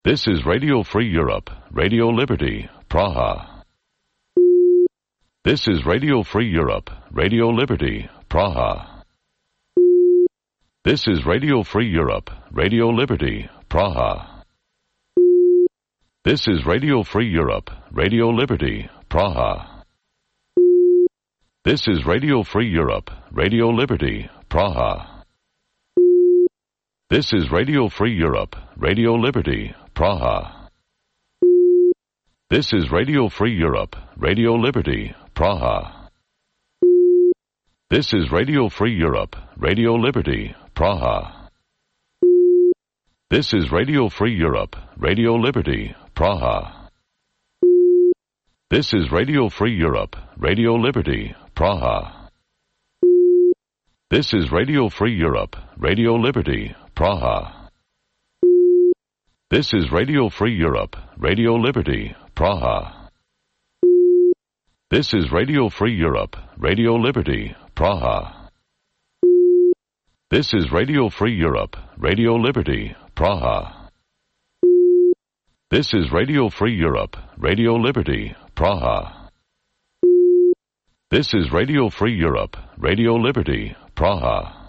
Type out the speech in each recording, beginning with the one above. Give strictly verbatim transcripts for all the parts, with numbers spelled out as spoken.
This is Radio Free Europe, Radio Liberty, Praha. This is Radio Free Europe, Radio Liberty, Praha. This is Radio Free Europe, Radio Liberty, Praha. This is Radio Free Europe, Radio Liberty, Praha. This is Radio Free Europe, Radio Liberty, Praha. This is Radio Free Europe, Radio Liberty, Praha. This is Radio Free Europe, Radio Liberty, Praha. This is Radio Free Europe, Radio Liberty, Praha. This is Radio Free Europe, Radio Liberty, Praha. This is Radio Free Europe, Radio Liberty, Praha. This is Radio Free Europe, Radio Liberty, Praha. This is Radio Free Europe, Radio Liberty, Praha. This is Radio Free Europe, Radio Liberty, Praha. This is Radio Free Europe, Radio Liberty, Praha. This is Radio Free Europe, Radio Liberty, Praha. This is Radio Free Europe, Radio Liberty, Praha.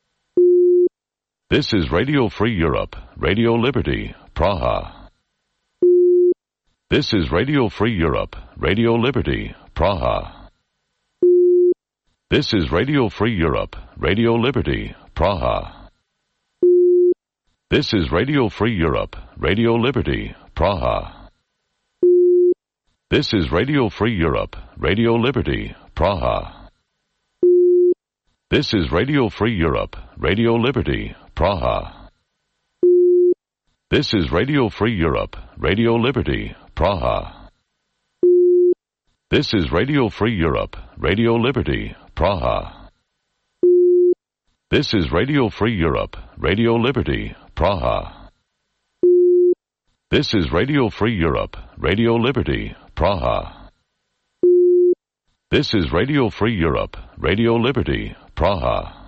This is Radio Free Europe, Radio Liberty, Praha. This is Radio Free Europe, Radio Liberty, Praha. This is Radio Free Europe, Radio Liberty, Praha. This is Radio Free Europe, Radio Liberty, Praha. This is Radio Free Europe, Radio Liberty, Praha. This is Radio Free Europe, Radio Liberty, Praha. This is Radio Free Europe, Radio Liberty, Praha. This is Radio Free Europe, Radio Liberty, Praha. This is Radio Free Europe, Radio Liberty, Praha. This is Radio Free Europe, Radio Liberty, Praha. This is Radio Free Europe, Radio Liberty, Praha.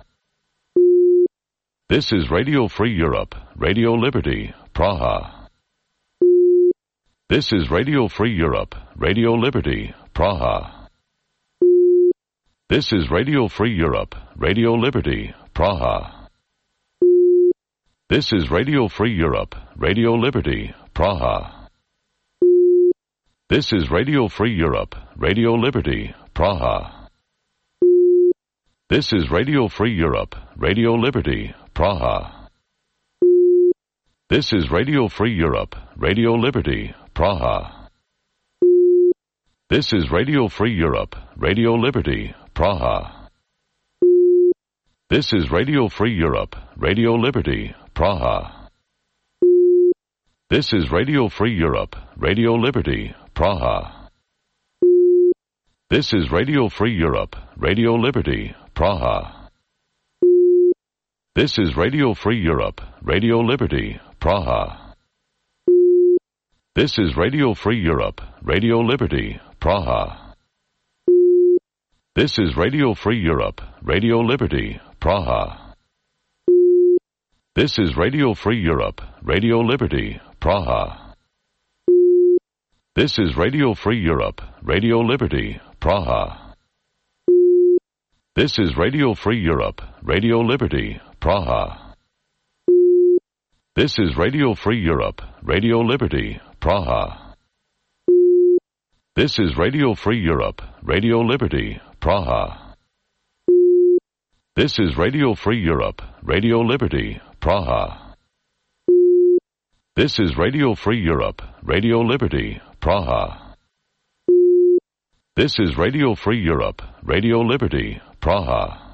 This is Radio Free Europe, Radio Liberty, Praha. This is Radio Free Europe, Radio Liberty, Praha. This is Radio Free Europe, Radio Liberty, Praha. This is Radio Free Europe, Radio Liberty, Praha. This is Radio Free Europe, Radio Liberty, Praha. This is Radio Free Europe, Radio Liberty, Praha. This is Radio Free Europe, Radio Liberty, Praha. This is Radio Free Europe, Radio Liberty, Praha. This is Radio Free Europe, Radio Liberty, Praha. This is Radio Free Europe, Radio Liberty, Praha. This is Radio Free Europe, Radio Liberty, Praha. This is Radio Free Europe, Radio Liberty, Praha. This is Radio Free Europe, Radio Liberty, Praha. This is Radio Free Europe, Radio Liberty, Praha. This is Radio Free Europe, Radio Liberty, Praha. This is Radio Free Europe, Radio Liberty, Praha. This is Radio Free Europe, Radio Liberty, Praha. This is Radio Free Europe, Radio Liberty, Praha. This is Radio Free Europe, Radio Liberty, Praha. This is Radio Free Europe, Radio Liberty, Praha. This is Radio Free Europe, Radio Liberty, Praha. This is Radio Free Europe, Radio Liberty, Praha.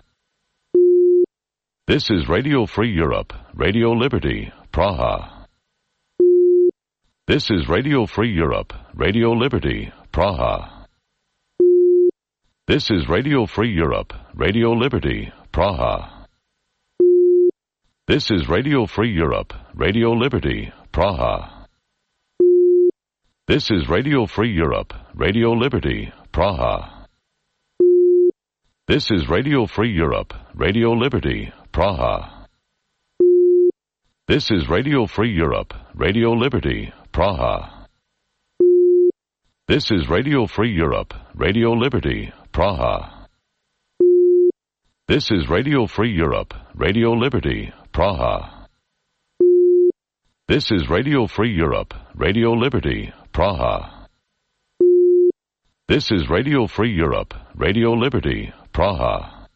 This is Radio Free Europe, Radio Liberty, Praha. This is Radio Free Europe, Radio Liberty, Praha. This is Radio Free Europe, Radio Liberty, Praha. This is Radio Free Europe, Radio Liberty, Praha. This is Radio Free Europe, Radio Liberty, Praha. This is Radio Free Europe, Radio Liberty, Praha. This is Radio Free Europe, Radio Liberty, Praha. This is Radio Free Europe, Radio Liberty, Praha. This is Radio Free Europe, Radio Liberty, Praha. This is Radio Free Europe, Radio Liberty, Praha. This is Radio Free Europe, Radio Liberty, Praha.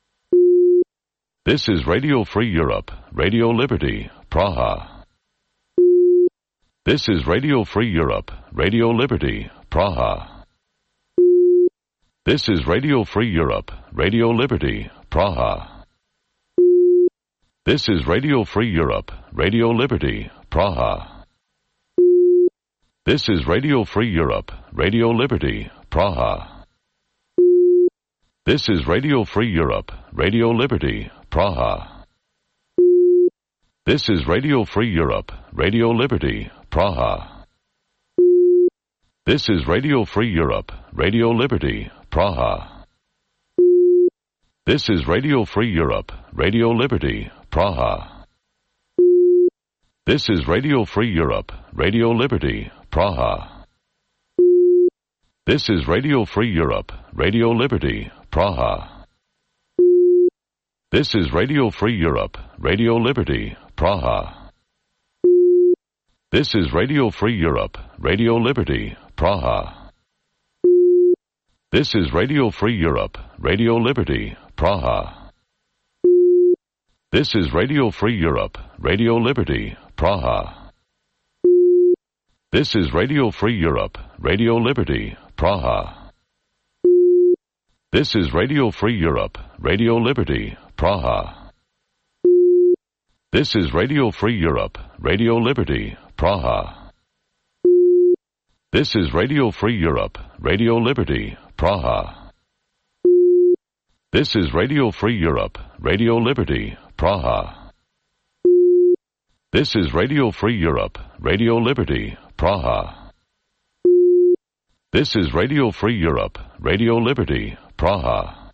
This is Radio Free Europe, Radio Liberty, Praha. This is Radio Free Europe, Radio Liberty, Praha. This is Radio Free Europe, Radio Liberty, Praha. This is Radio Free Europe, Radio Liberty, Praha. This is Radio Free Europe, Radio Liberty, Praha. This is Radio Free Europe, Radio Liberty, Praha. This is Radio Free Europe, Radio Liberty, Praha. This is Radio Free Europe, Radio Liberty, Praha. This is Radio Free Europe, Radio Liberty, Praha. This is Radio Free Europe, Radio Liberty, Praha. This is Radio Free Europe, Radio Liberty, Praha. This is Radio Free Europe, Radio Liberty, Praha. This is Radio Free Europe, Radio Liberty, Praha. This is Radio Free Europe, Radio Liberty, Praha. This is Radio Free Europe, Radio Liberty, Praha. This is Radio Free Europe, Radio Liberty, Praha. This is Radio Free Europe, Radio Liberty, Praha. This is Radio Free Europe, Radio Liberty, Praha. This is Radio Free Europe, Radio Liberty, Praha. This is Radio Free Europe, Radio Liberty, Praha. This is Radio Free Europe, Radio Liberty, Praha. This is Radio Free Europe, Radio Liberty, Praha.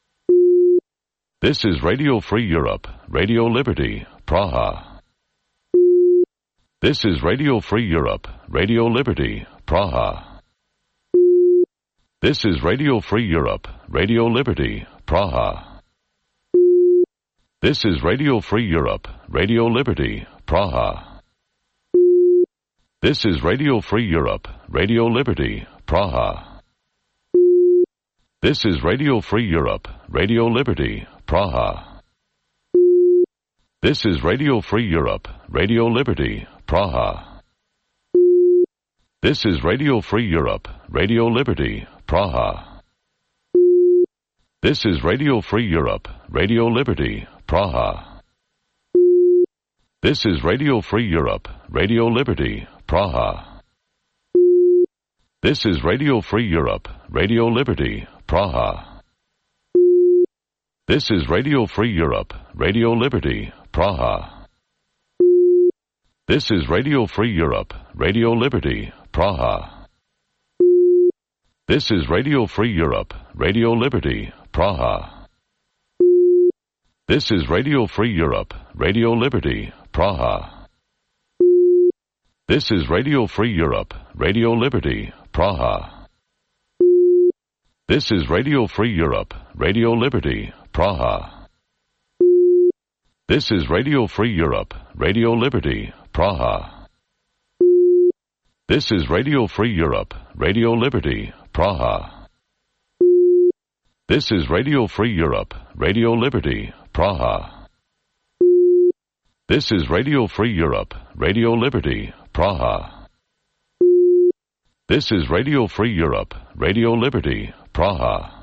This is Radio Free Europe, Radio Liberty, Praha. This is Radio Free Europe, Radio Liberty, Praha. This is Radio Free Europe, Radio Liberty, Praha. This is Radio Free Europe, Radio Liberty, Praha. This is Radio Free Europe, Radio Liberty, Praha. This is Radio Free Europe, Radio Liberty, Praha. This is Radio Free Europe, Radio Liberty, Praha. This is Radio Free Europe, Radio Liberty, Praha. This is Radio Free Europe, Radio Liberty, Praha. This is Radio Free Europe, Radio Liberty, Praha. This is Radio Free Europe, Radio Liberty, Praha. This is Radio Free Europe, Radio Liberty, Praha. This is Radio Free Europe, Radio Liberty, Praha. This is Radio Free Europe, Radio Liberty, Praha. This is Radio Free Europe, Radio Liberty, Praha. This is Radio Free Europe, Radio Liberty, Praha. This is Radio Free Europe, Radio Liberty, Praha. This is Radio Free Europe, Radio Liberty, Praha. This is Radio Free Europe, Radio Liberty, Praha. This is Radio Free Europe, Radio Liberty, Praha. This is Radio Free Europe, Radio Liberty, Praha. This is Radio Free Europe, Radio Liberty, Praha.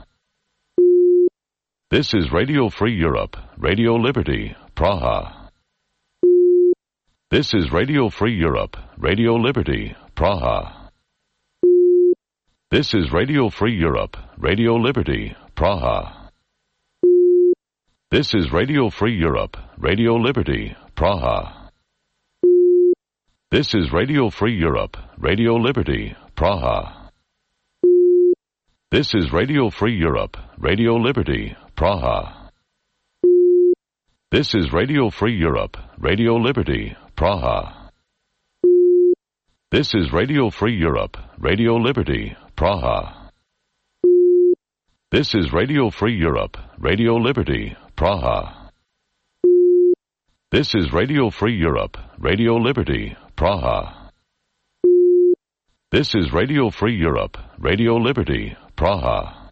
This is Radio Free Europe, Radio Liberty, Praha. This is Radio Free Europe, Radio Liberty, Praha. This is Radio Free Europe, Radio Liberty, Praha. This is Radio Free Europe, Radio Liberty, Praha. This is Radio Free Europe, Radio Liberty, Praha. This is Radio Free Europe, Radio Liberty, Praha. This is Radio Free Europe, Radio Liberty, Praha. This is Radio Free Europe, Radio Liberty, Praha. This is Radio Free Europe, Radio Liberty, Praha. This is Radio Free Europe, Radio Liberty, Praha. This is Radio Free Europe, Radio Liberty, Praha.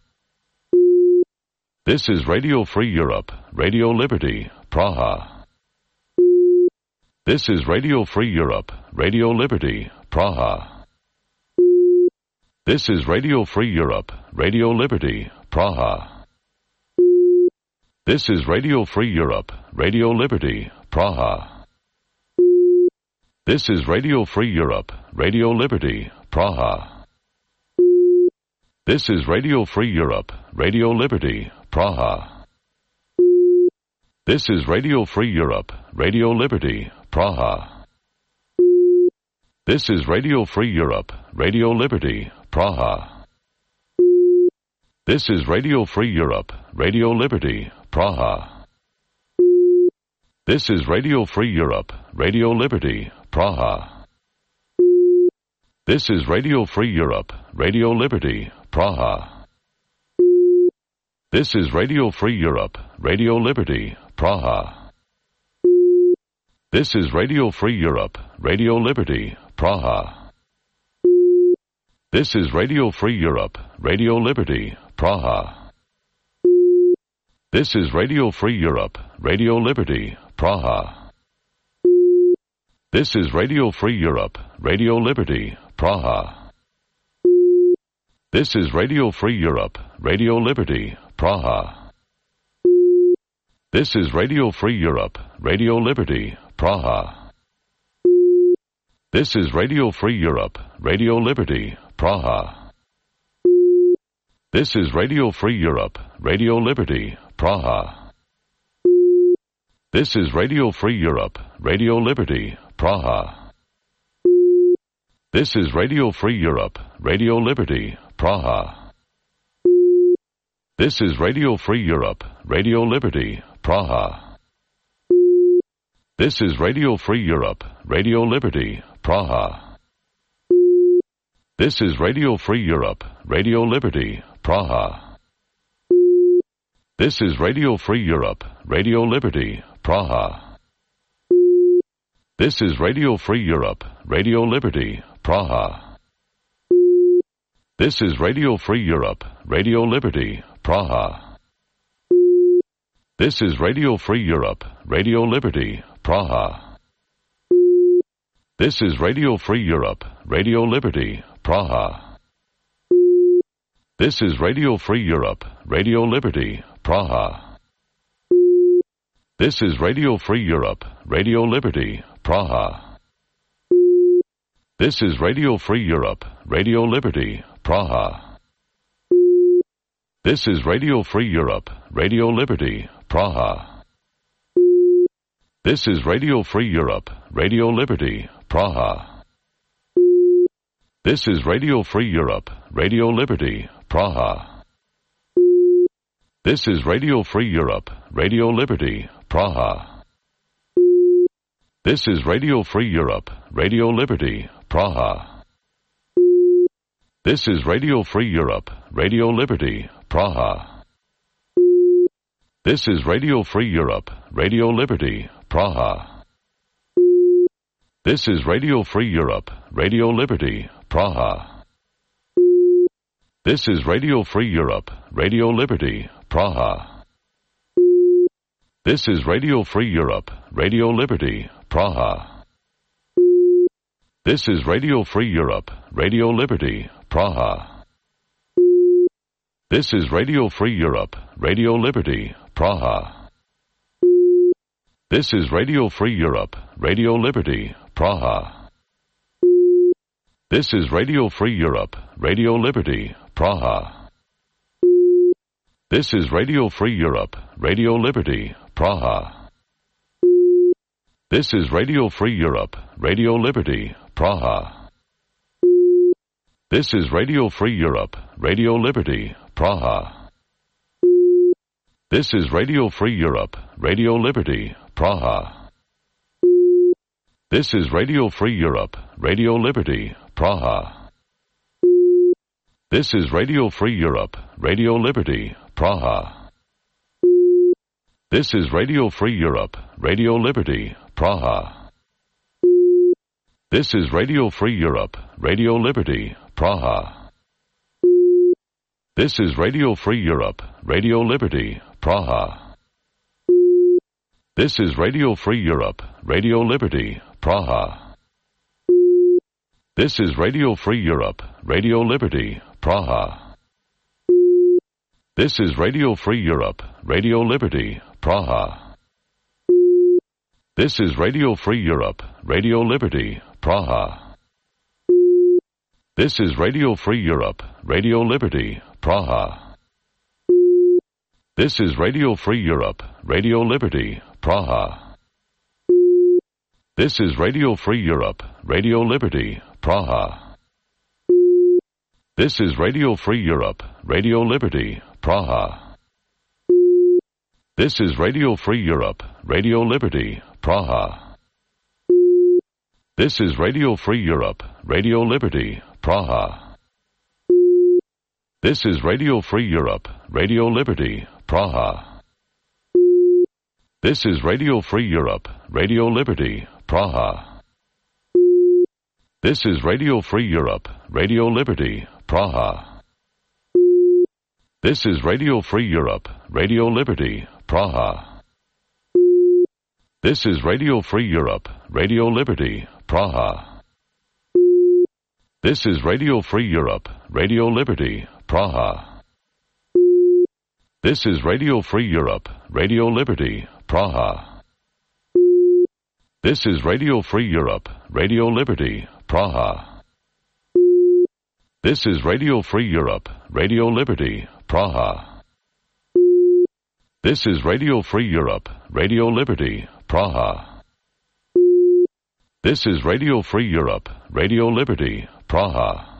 This is Radio Free Europe, Radio Liberty, Praha. This is Radio Free Europe, Radio Liberty, Praha. This is Radio Free Europe, Radio Liberty, Praha. This is Radio Free Europe, Radio Liberty, Praha. This is Radio Free Europe, Radio Liberty, Praha. This is Radio Free Europe, Radio Liberty, Praha. This is Radio Free Europe, Radio Liberty, Praha. This is Radio Free Europe, Radio Liberty, Praha. This is Radio Free Europe, Radio Liberty, Praha. This is Radio Free Europe, Radio Liberty, Praha. This is Radio Free Europe, Radio Liberty, Praha. This is Radio Free Europe, Radio Liberty, Praha. This is Radio Free Europe, Radio Liberty, Praha. This is Radio Free Europe, Radio Liberty, Praha. This is Radio Free Europe, Radio Liberty, Praha. This is Radio Free Europe, Radio Liberty, Praha. This is Radio Free Europe, Radio Liberty, Praha. This is Radio Free Europe, Radio Liberty, Praha. This is Radio Free Europe, Radio Liberty, Praha. This is Radio Free Europe, Radio Liberty, Praha. This is Radio Free Europe, Radio Liberty, Praha. This is Radio Free Europe, Radio Liberty, Praha. This is Radio Free Europe, Radio Liberty, Praha. This is Radio Free Europe, Radio Liberty, Praha. This is Radio Free Europe, Radio Liberty, Praha. This is Radio Free Europe, Radio Liberty, Praha. This is Radio Free Europe, Radio Liberty, Praha. This is Radio Free Europe, Radio Liberty, Praha. This is Radio Free Europe, Radio Liberty, Praha. This is Radio Free Europe, Radio Liberty, Praha. This is Radio Free Europe, Radio Liberty, Praha. This is Radio Free Europe, Radio Liberty, Praha. This is Radio Free Europe, Radio Liberty, Praha. This is Radio Free Europe, Radio Liberty, Praha. This is Radio Free Europe, Radio Liberty, Praha. This is Radio Free Europe, Radio Liberty, Praha. This is Radio Free Europe, Radio Liberty, Praha. This is Radio Free Europe, Radio Liberty, Praha. This is Radio Free Europe, Radio Liberty, Praha. This is Radio Free Europe, Radio Liberty, Praha. This is Radio Free Europe, Radio Liberty, Praha. This is Radio Free Europe, Radio Liberty, Praha. This is Radio Free Europe, Radio Liberty, Praha. This is Radio Free Europe, Radio Liberty, Praha. This is Radio Free Europe, Radio Liberty, Praha. This is Radio Free Europe, Radio Liberty, Praha. This is Radio Free Europe, Radio Liberty, Praha. This is Radio Free Europe, Radio Liberty, Praha. This is Radio Free Europe, Radio Liberty, Praha. This is Radio Free Europe, Radio Liberty, Praha. This is Radio Free Europe, Radio Liberty, Praha. This is Radio Free Europe, Radio Liberty, Praha. This is Radio Free Europe, Radio Liberty, Praha. This is Radio Free Europe, Radio Liberty, Praha. This is Radio Free Europe, Radio Liberty, Praha. This is Radio Free Europe, Radio Liberty, Praha. This is Radio Free Europe, Radio Liberty, Praha. This is Radio Free Europe, Radio Liberty, Praha. This is Radio Free Europe, Radio Liberty, Praha. This is Radio Free Europe, Radio Liberty, Praha. This is Radio Free Europe, Radio Liberty, Praha. This is Radio Free Europe, Radio Liberty, Praha. This is Radio Free Europe, Radio Liberty, Praha. This is Radio Free Europe, Radio Liberty, Praha. This is Radio Free Europe, Radio Liberty, Praha. This is Radio Free Europe, Radio Liberty, Praha. This is Radio Free Europe, Radio Liberty, Praha. This is Radio Free Europe, Radio Liberty, Praha. This is Radio Free Europe, Radio Liberty, Praha. This is Radio Free Europe, Radio Liberty, Praha. This is Radio Free Europe, Radio Liberty, Praha. This is Radio Free Europe, Radio Liberty, Praha. This is Radio Free Europe, Radio Liberty, Praha. This is Radio Free Europe, Radio Liberty, Praha. This is Radio Free Europe, Radio Liberty, Praha. This is Radio Free Europe, Radio Liberty, Praha. This is Radio Free Europe, Radio Liberty, Praha.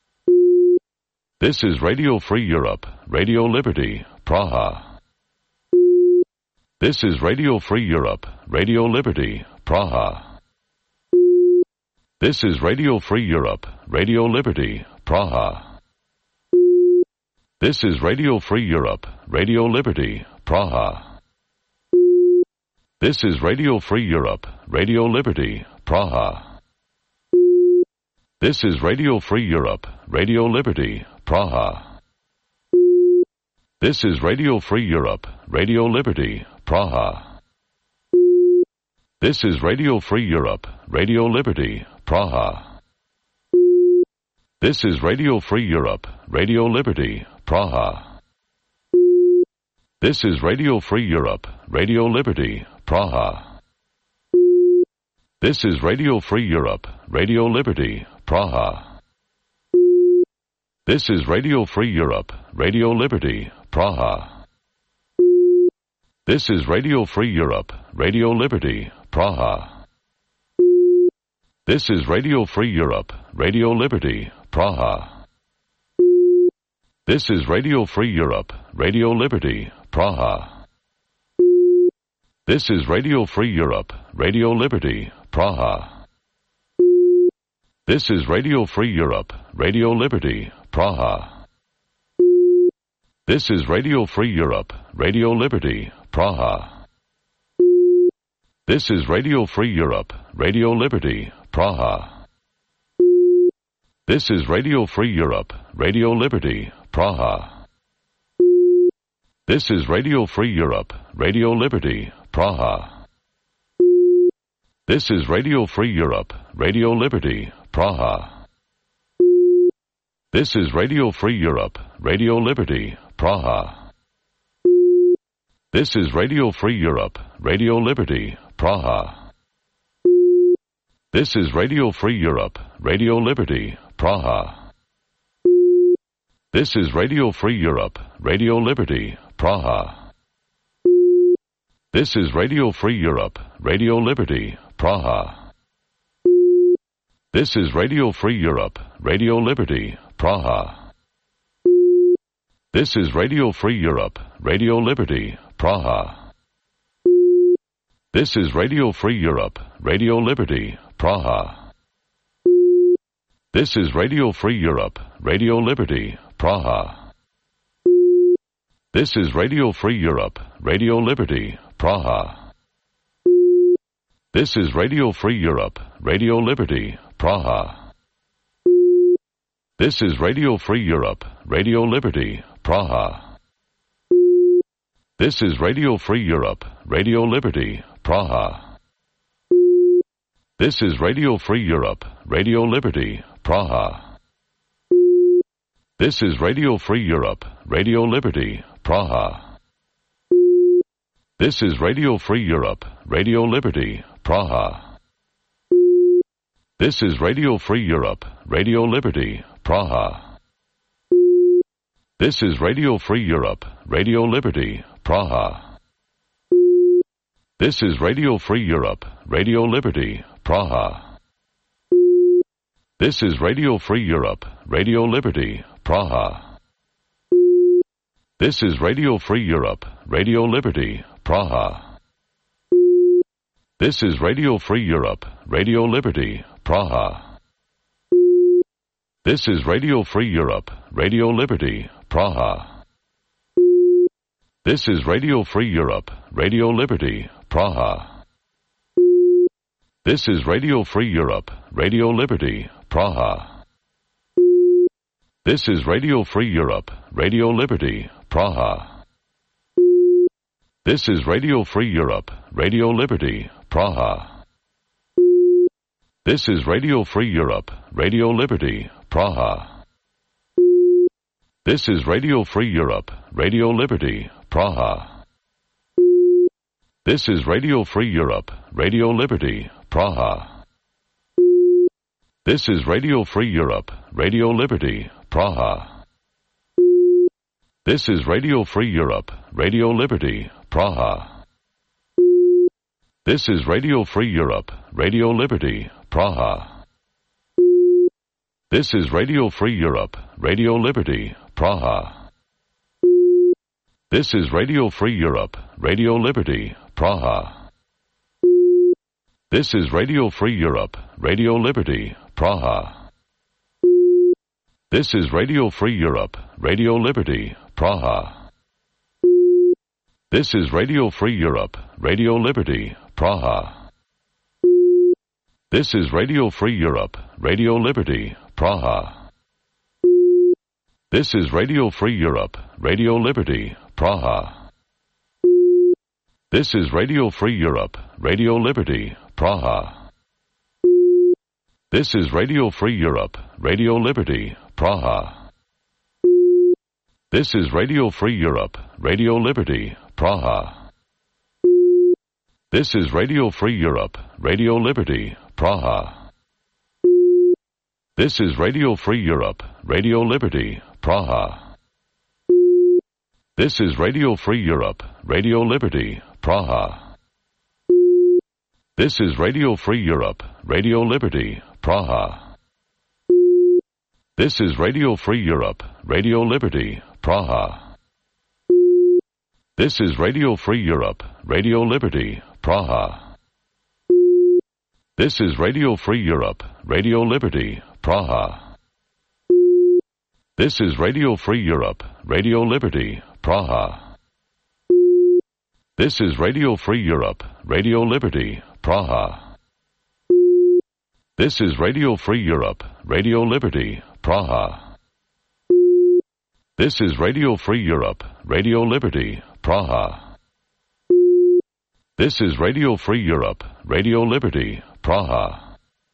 This is Radio Free Europe, Radio Liberty, Praha. This is Radio Free Europe, Radio Liberty, Praha. This is Radio Free Europe, Radio Liberty, Praha. This is Radio Free Europe, Radio Liberty, Praha. This is Radio Free Europe, Radio Liberty, Praha. This is Radio Free Europe, Radio Liberty, Praha. This is Radio Free Europe, Radio Liberty, Praha. This is Radio Free Europe, Radio Liberty, Praha. This is Radio Free Europe, Radio Liberty, Praha. This is Radio Free Europe, Radio Liberty, Praha. This is Radio Free Europe, Radio Liberty, Praha. This is Radio Free Europe, Radio Liberty, Praha. This is Radio Free Europe, Radio Liberty, Praha. This is Radio Free Europe, Radio Liberty, Praha. This is Radio Free Europe, Radio Liberty, Praha. This is Radio Free Europe, Radio Liberty, Praha. This is Radio Free Europe, Radio Liberty, Praha. This is Radio Free Europe, Radio Liberty, Praha. This is Radio Free Europe, Radio Liberty, Praha. This is Radio Free Europe, Radio Liberty, Praha. This is Radio Free Europe, Radio Liberty, Praha. This is Radio Free Europe, Radio Liberty, Praha. This is Radio Free Europe, Radio Liberty, Praha. This is Radio Free Europe, Radio Liberty, Praha. This is Radio Free Europe, Radio Liberty, Praha. This is Radio Free Europe, Radio Liberty, Praha. This is Radio Free Europe, Radio Liberty, Praha. This is Radio Free Europe, Radio Liberty, Praha. This is Radio Free Europe, Radio Liberty, Praha. This is Radio Free Europe, Radio Liberty, Praha. This is Radio Free Europe, Radio Liberty, Praha. This is Radio Free Europe, Radio Liberty, Praha. This is Radio Free Europe, Radio Liberty, Praha. This is Radio Free Europe, Radio Liberty, Praha. This is Radio Free Europe, Radio Liberty, Praha. This is Radio Free Europe, Radio Liberty, Praha. This is Radio Free Europe, Radio Liberty, Praha. This is Radio Free Europe, Radio Liberty, Praha. This is Radio Free Europe, Radio Liberty, Praha. This is Radio Free Europe, Radio Liberty, Praha. This is Radio Free Europe, Radio Liberty, Praha. This is Radio Free Europe, Radio Liberty, Praha. This is Radio Free Europe, Radio Liberty, Praha. This is Radio Free Europe, Radio Liberty, Praha. This is Radio Free Europe, Radio Liberty, Praha. This is Radio Free Europe, Radio Liberty, Praha. This is Radio Free Europe, Radio Liberty, Praha. This is Radio Free Europe, Radio Liberty, Praha. This is Radio Free Europe, Radio Liberty, Praha. This is Radio Free Europe, Radio Liberty, Praha. This is Radio Free Europe, Radio Liberty, Praha. This is Radio Free Europe, Radio Liberty, Praha. This is Radio Free Europe, Radio Liberty, Praha. This is Radio Free Europe, Radio Liberty, Praha. This is Radio Free Europe, Radio Liberty, Praha. This is Radio Free Europe, Radio Liberty, Praha. This is Radio Free Europe, Radio Liberty, Praha. This is Radio Free Europe, Radio Liberty, Praha. This is Radio Free Europe, Radio Liberty, Praha. This is Radio Free Europe, Radio Liberty, Praha. This is Radio Free Europe, Radio Liberty, Praha. This is Radio Free Europe, Radio Liberty, Praha. This is Radio Free Europe, Radio Liberty, Praha. This is Radio Free Europe, Radio Liberty, Praha. This is Radio Free Europe, Radio Liberty, Praha. This is Radio Free Europe, Radio Liberty, Praha. This is Radio Free Europe, Radio Liberty, Praha. This is Radio Free Europe, Radio Liberty, Praha. This is Radio Free Europe, Radio Liberty, Praha. This is Radio Free Europe, Radio Liberty, Praha. This is Radio Free Europe, Radio Liberty, Praha. This is Radio Free Europe, Radio Liberty, Praha. This is Radio Free Europe, Radio Liberty, Praha. This is Radio Free Europe, Radio Liberty, Praha. This is Radio Free Europe, Radio Liberty, Praha. This is Radio Free Europe, Radio Liberty, Praha. This is Radio Free Europe, Radio Liberty, Praha.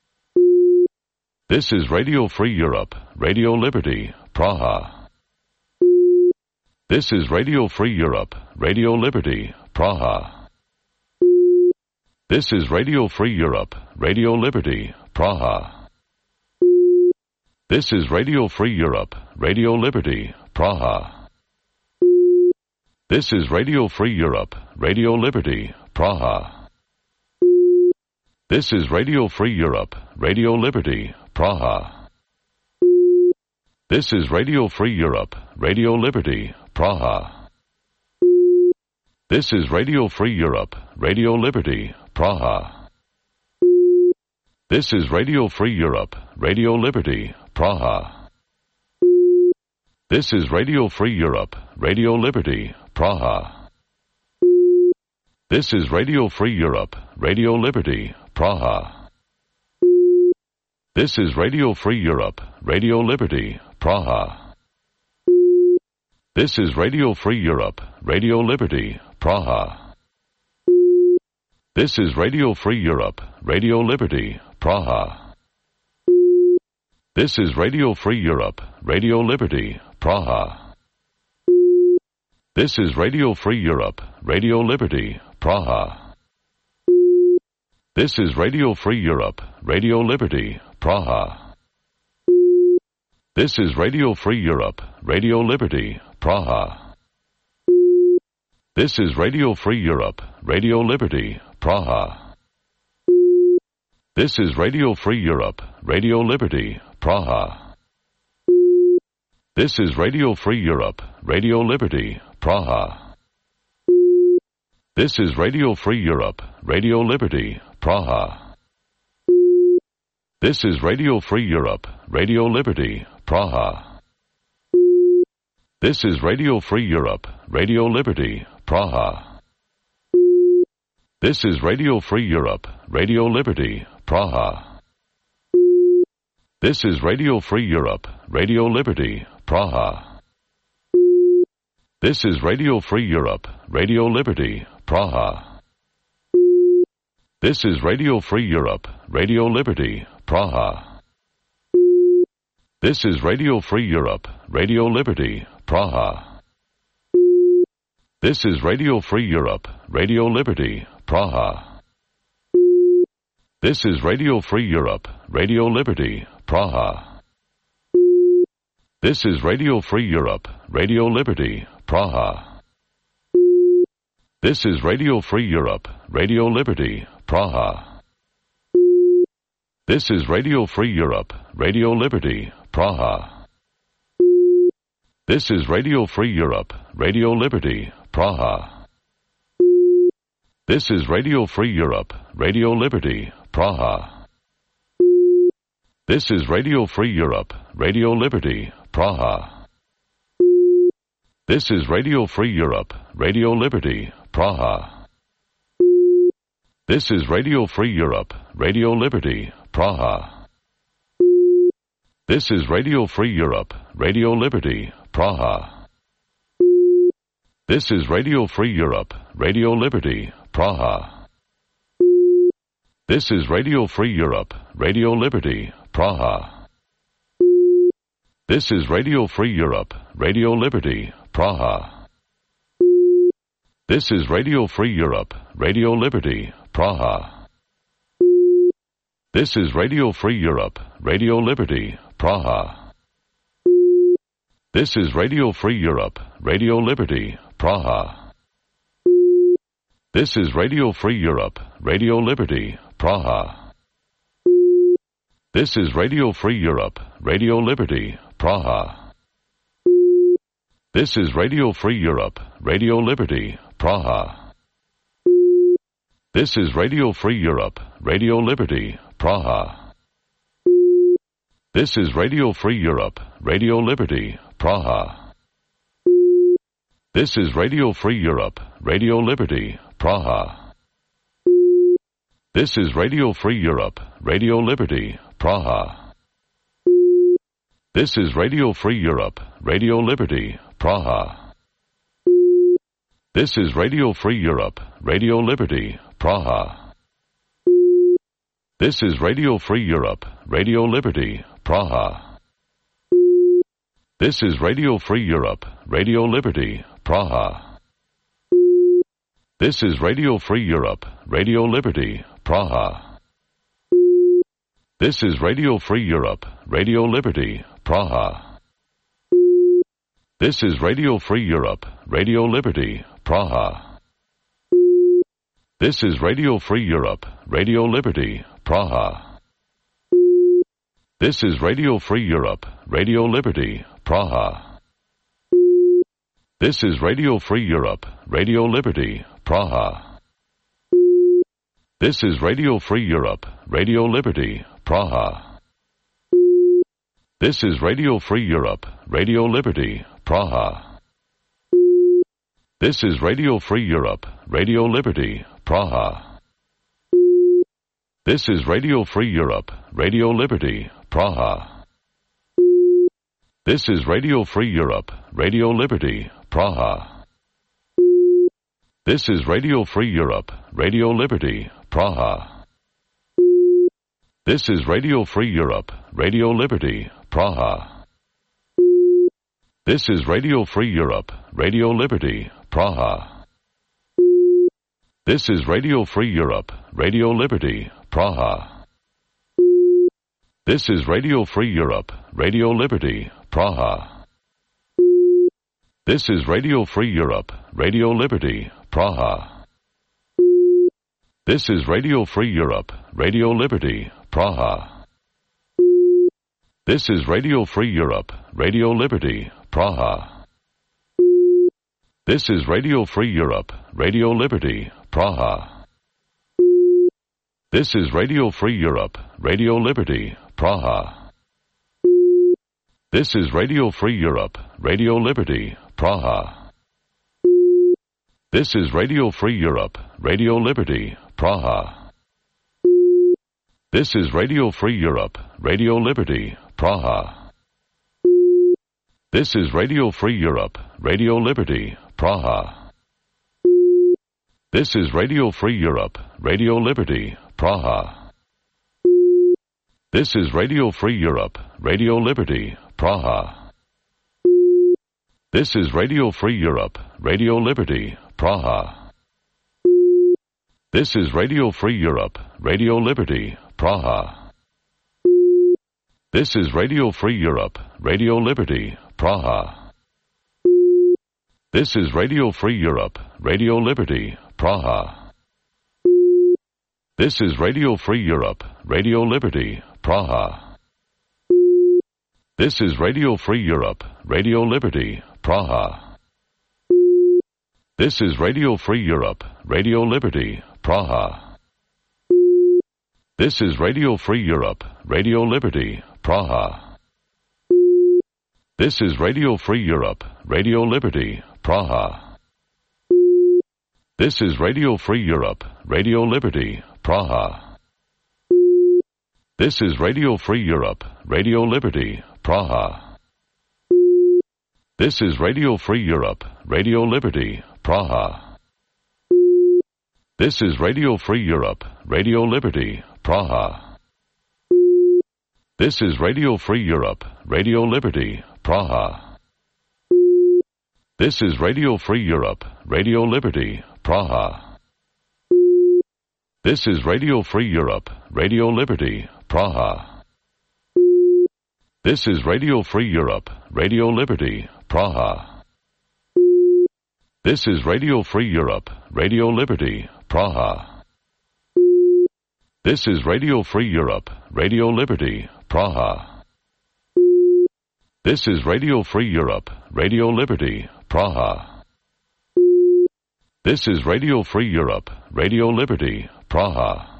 This is Radio Free Europe, Radio Liberty, Praha. This is Radio Free Europe, Radio Liberty, Praha. This is Radio Free Europe, Radio Liberty, Praha. This is Radio Free Europe, Radio Liberty, Praha. This is Radio Free Europe, Radio Liberty, Praha. This is Radio Free Europe, Radio Liberty, Praha. This is Radio Free Europe, Radio Liberty, Praha. This is Radio Free Europe, Radio Liberty, Praha. This is Radio Free Europe, Radio Liberty, Praha. This is Radio Free Europe, Radio Liberty, Praha. This is Radio Free Europe, Radio Liberty, Praha. This is Radio Free Europe, Radio Liberty, Praha. This is Radio Free Europe, Radio Liberty, Praha. This is Radio Free Europe, Radio Liberty, Praha. This is Radio Free Europe, Radio Liberty, Praha. This is Radio Free Europe, Radio Liberty, Praha. This is Radio Free Europe, Radio Liberty, Praha. This is Radio Free Europe, Radio Liberty, Praha. This is Radio Free Europe, Radio Liberty, Praha. This is Radio Free Europe, Radio Liberty, Praha. This is Radio Free Europe, Radio Liberty, Praha. This is Radio Free Europe, Radio Liberty, Praha. This is Radio Free Europe, Radio Liberty, Praha. This is Radio Free Europe, Radio Liberty, Praha. This is Radio Free Europe, Radio Liberty, Praha. This is Radio Free Europe, Radio Liberty, Praha. This is Radio Free Europe, Radio Liberty, Praha. This is Radio Free Europe, Radio Liberty, Praha. This is Radio Free Europe, Radio Liberty, Praha. This is Radio Free Europe, Radio Liberty, Praha. This is Radio Free Europe, Radio Liberty, Praha. This is Radio Free Europe, Radio Liberty, Praha. This is Radio Free Europe, Radio Liberty, Praha. This is Radio Free Europe, Radio Liberty, Praha. This is Radio Free Europe, Radio Liberty, Praha. This is Radio Free Europe, Radio Liberty, Praha. This is Radio Free Europe, Radio Liberty, Praha. This is Radio Free Europe, Radio Liberty, Praha. This is Radio Free Europe, Radio Liberty, Praha. This is Radio Free Europe, Radio Liberty, Praha. This is Radio Free Europe, Radio Liberty, Praha. This is Radio Free Europe, Radio Liberty, Praha. This is Radio Free Europe, Radio Liberty, Praha. This is Radio Free Europe, Radio Liberty, Praha. This is Radio Free Europe, Radio Liberty, Praha. This is Radio Free Europe, Radio Liberty, Praha. This is Radio Free Europe, Radio Liberty, Praha. This is Radio Free Europe, Radio Liberty, Praha. This is Radio Free Europe, Radio Liberty, Praha. This is Radio Free Europe, Radio Liberty, Praha. This is Radio Free Europe, Radio Liberty, Praha. This is Radio Free Europe, Radio Liberty, Praha. This is Radio Free Europe, Radio Liberty, Praha. This is Radio Free Europe, Radio Liberty, Praha. This is Radio Free Europe, Radio Liberty, Praha. This is Radio Free Europe, Radio Liberty, Praha. This is Radio Free Europe, Radio Liberty, Praha. This is Radio Free Europe, Radio Liberty, Praha. This is Radio Free Europe, Radio Liberty, Praha. This is Radio Free Europe, Radio Liberty, Praha. This is Radio Free Europe, Radio Liberty, Praha. This is Radio Free Europe, Radio Liberty, Praha. This is Radio Free Europe, Radio Liberty, Praha. This is Radio Free Europe, Radio Liberty, Praha. This is Radio Free Europe, Radio Liberty, Praha. This is Radio Free Europe, Radio Liberty, Praha. This is Radio Free Europe, Radio Liberty, Praha. This is Radio Free Europe, Radio Liberty, Praha. This is Radio Free Europe, Radio Liberty, Praha. This is Radio Free Europe, Radio Liberty, Praha. This is Radio Free Europe, Radio Liberty, Praha. This is Radio Free Europe, Radio Liberty, Praha. This is Radio Free Europe, Radio Liberty, Praha. This is Radio Free Europe, Radio Liberty, Praha. This is Radio Free Europe, Radio Liberty, Praha. This is Radio Free Europe, Radio Liberty, Praha. This is Radio Free Europe, Radio Liberty, Praha. This is Radio Free Europe, Radio Liberty, Praha. This is Radio Free Europe, Radio Liberty, Praha. This is Radio Free Europe, Radio Liberty, Praha. This is Radio Free Europe, Radio Liberty, Praha. This is Radio Free Europe, Radio Liberty, Praha. This is Radio Free Europe, Radio Liberty, Praha. This is Radio Free Europe, Radio Liberty, Praha. This is Radio Free Europe, Radio Liberty, Praha. This is Radio Free Europe, Radio Liberty, Praha. This is Radio Free Europe, Radio Liberty, Praha. This is Radio Free Europe, Radio Liberty, Praha. This is Radio Free Europe, Radio Liberty, Praha. This is Radio Free Europe, Radio Liberty, Praha. This is Radio Free Europe, Radio Liberty, Praha. This is Radio Free Europe, Radio Liberty, Praha. This is Radio Free Europe, Radio Liberty, Praha. This is Radio Free Europe, Radio Liberty, Praha. This is Radio Free Europe, Radio Liberty, Praha. This is Radio Free Europe, Radio Liberty, Praha. This is Radio Free Europe, Radio Liberty, Praha. This is Radio Free Europe, Radio Liberty, Praha. This is Radio Free Europe, Radio Liberty, Praha. This is Radio Free Europe, Radio Liberty, Praha. This is Radio Free Europe, Radio Liberty, Praha. This is Radio Free Europe, Radio Liberty, Praha. This is Radio Free Europe, Radio Liberty, Praha. This is Radio Free Europe, Radio Liberty, Praha. This is Radio Free Europe, Radio Liberty, Praha.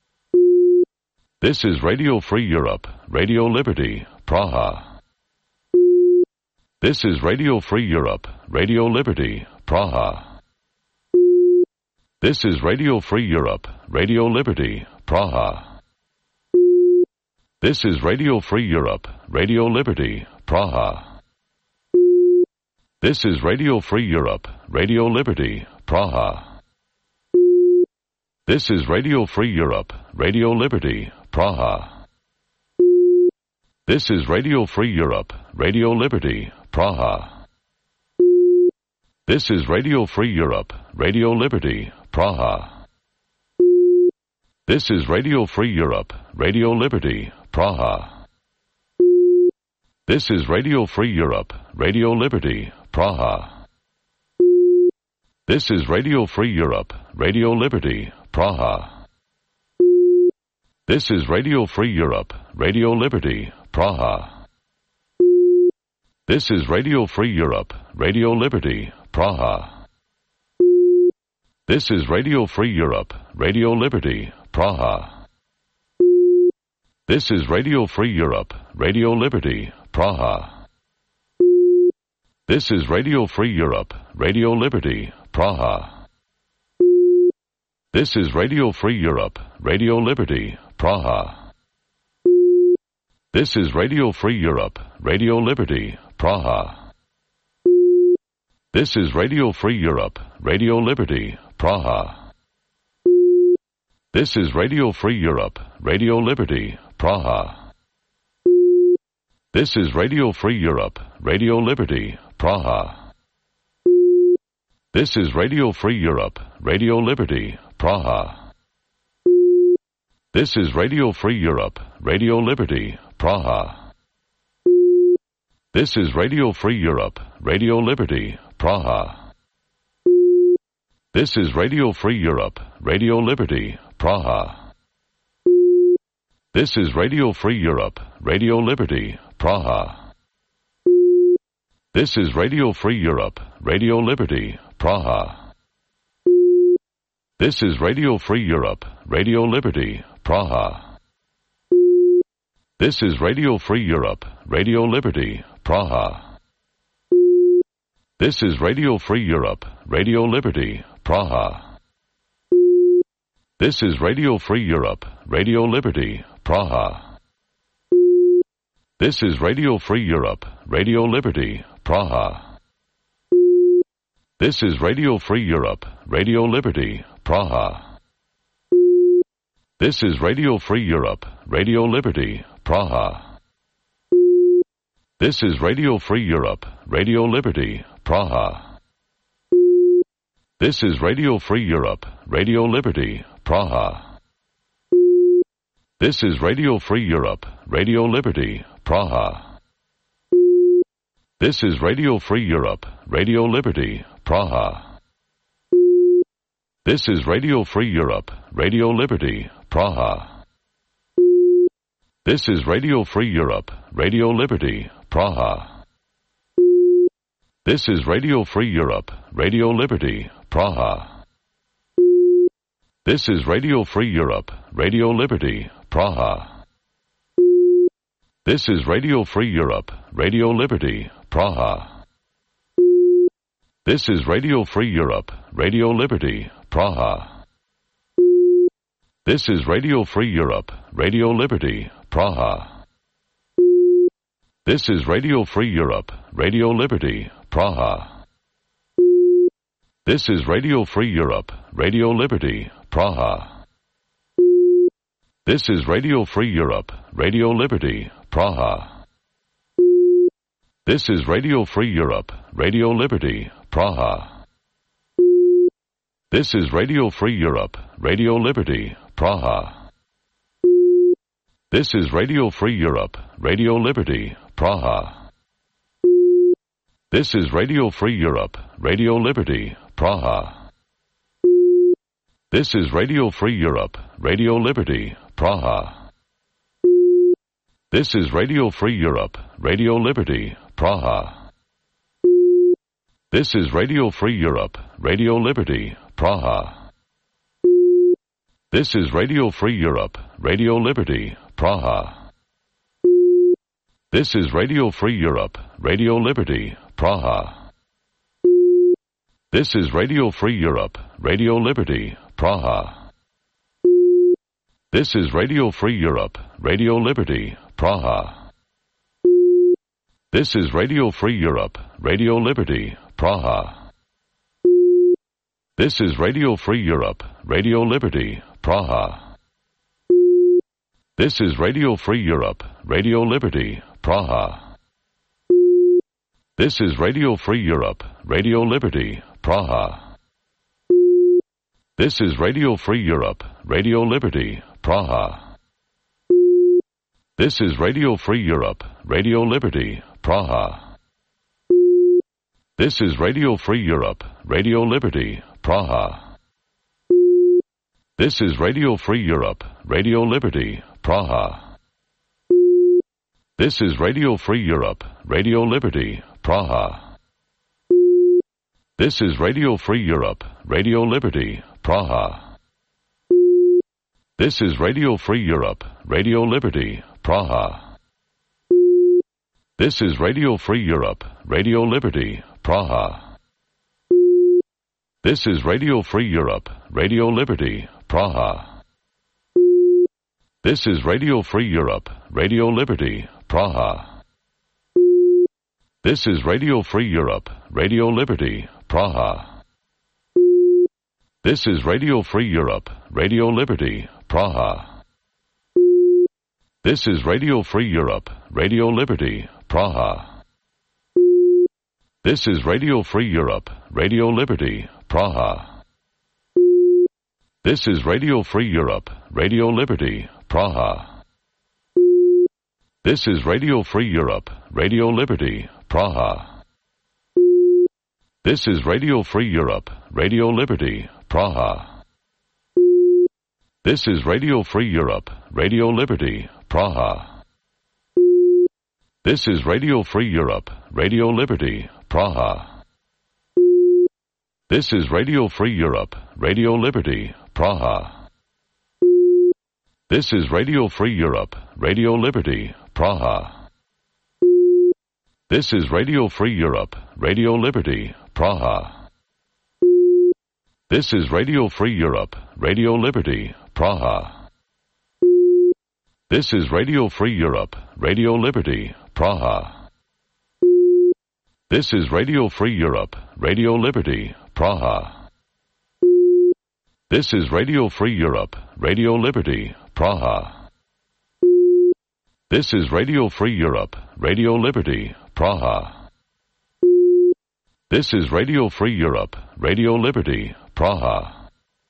This is Radio Free Europe, Radio Liberty, Praha. This is Radio Free Europe, Radio Liberty, Praha. This is Radio Free Europe, Radio Liberty, Praha. This is Radio Free Europe, Radio Liberty, Praha. This is Radio Free Europe, Radio Liberty, Praha. This is Radio Free Europe, Radio Liberty, Praha. This is Radio Free Europe, Radio Liberty, Praha. This is Radio Free Europe, Radio Liberty, Praha. This is Radio Free Europe, Radio Liberty, Praha. This is Radio Free Europe, Radio Liberty, Praha. This is Radio Free Europe, Radio Liberty, Praha. This is Radio Free Europe, Radio Liberty, Praha. This is Radio Free Europe, Radio Liberty, Praha. This is Radio Free Europe, Radio Liberty, Praha. This is Radio Free Europe, Radio Liberty, Praha. This is Radio Free Europe, Radio Liberty, Praha. This is Radio Free Europe, Radio Liberty, Praha. This is Radio Free Europe, Radio Liberty, Praha. This is Radio Free Europe, Radio Liberty, Praha. This is Radio Free Europe, Radio Liberty, Praha. This is Radio Free Europe, Radio Liberty, Praha. This is Radio Free Europe, Radio Liberty, Praha. This is Radio Free Europe, Radio Liberty, Praha. This is Radio Free Europe, Radio Liberty, Praha. This is Radio Free Europe, Radio Liberty, Praha. This is Radio Free Europe, Radio Liberty, Praha. This is Radio Free Europe, Radio Liberty, Praha. This is Radio Free Europe, Radio Liberty, Praha. This is Radio Free Europe, Radio Liberty, Praha. This is Radio Free Europe, Radio Liberty, Praha. This is Radio Free Europe, Radio Liberty, Praha. This is Radio Free Europe, Radio Liberty, Praha. This is Radio Free Europe, Radio Liberty, Praha. This is Radio Free Europe, Radio Liberty, Praha. This is Radio Free Europe, Radio Liberty, Praha. This is Radio Free Europe, Radio Liberty, Praha. This is Radio Free Europe, Radio Liberty, Praha. This is Radio Free Europe, Radio Liberty, Praha. This is Radio Free Europe, Radio Liberty, Praha. This is Radio Free Europe, Radio Liberty, Praha. This is Radio Free Europe, Radio Liberty, Praha. This is Radio Free Europe, Radio Liberty, Praha. This is Radio Free Europe, Radio Liberty, Praha. This is Radio Free Europe, Radio Liberty, Praha. This is Radio Free Europe, Radio Liberty, Praha. This is Radio Free Europe, Radio Liberty, Praha. This is Radio Free Europe, Radio Liberty, Praha. This is Radio Free Europe, Radio Liberty, Praha. This is Radio Free Europe, Radio Liberty, Praha. This is Radio Free Europe, Radio Liberty, Praha. This is Radio Free Europe, Radio Liberty, Praha. This is Radio Free Europe, Radio Liberty, Praha. This is Radio Free Europe, Radio Liberty, Praha. This is Radio Free Europe, Radio Liberty, Praha. This is Radio Free Europe, Radio Liberty, Praha. This is Radio Free Europe, Radio Liberty, Praha. This is Radio Free Europe, Radio Liberty, Praha. This is Radio Free Europe, Radio Liberty, Praha. This is Radio Free Europe, Radio Liberty, Praha. This is Radio Free Europe, Radio Liberty, Praha. This is Radio Free Europe, Radio Liberty, Praha. This is Radio Free Europe, Radio Liberty, Praha. This is Radio Free Europe, Radio Liberty, Praha. This is Radio Free Europe, Radio Liberty, Praha. This is Radio Free Europe, Radio Liberty, Praha. This is Radio Free Europe, Radio Liberty, Praha. This is Radio Free Europe, Radio Liberty, Praha. This is Radio Free Europe, Radio Liberty, Praha. This is Radio Free Europe, Radio Liberty, Praha. This is Radio Free Europe, Radio Liberty, Praha. This is Radio Free Europe, Radio Liberty, Praha. This is Radio Free Europe, Radio Liberty, Praha. This is Radio Free Europe, Radio Liberty, Praha. This is Radio Free Europe, Radio Liberty, Praha. This is Radio Free Europe, Radio Liberty, Praha. This is Radio Free Europe, Radio Liberty, Praha. This is Radio Free Europe, Radio Liberty, Praha. This is Radio Free Europe, Radio Liberty, Praha. This is Radio Free Europe, Radio Liberty, Praha. This is Radio Free Europe, Radio Liberty, Praha. This is Radio Free Europe, Radio Liberty, Praha. This is Radio Free Europe, Radio Liberty, Praha. This is Radio Free Europe, Radio Liberty, Praha. This is Radio Free Europe, Radio Liberty, Praha. This is Radio Free Europe, Radio Liberty, Praha. This is Radio Free Europe, Radio Liberty, Praha. This is Radio Free Europe, Radio Liberty, Praha. This is Radio Free Europe, Radio Liberty, Praha. This is Radio Free Europe, Radio Liberty, Praha. This is Radio Free Europe, Radio Liberty, Praha. This is Radio Free Europe, Radio Liberty, Praha.